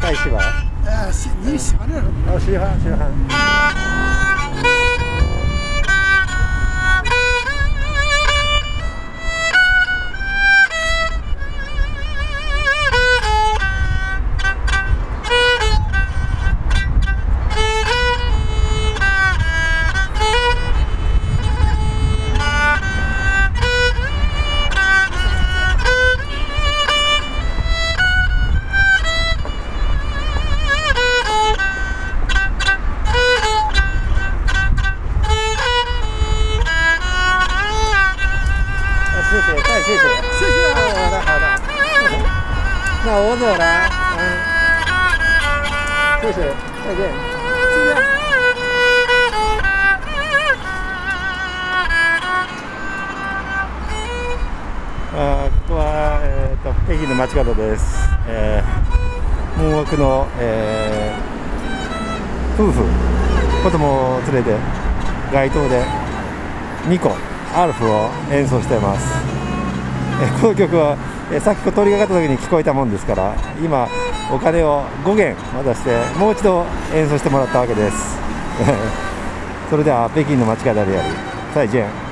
太喜欢。 你喜欢这种？ 喜欢。谢谢，好的，那我走了，谢谢，再见。ここは、北京の街角です。盲学の、夫婦、子供を連れて街頭でニコ、アルフを演奏しています。この曲は、さっき通りがかった時に聞こえたもんですから、今お金を5元渡してもう一度演奏してもらったわけです。それでは北京の街角であり再见。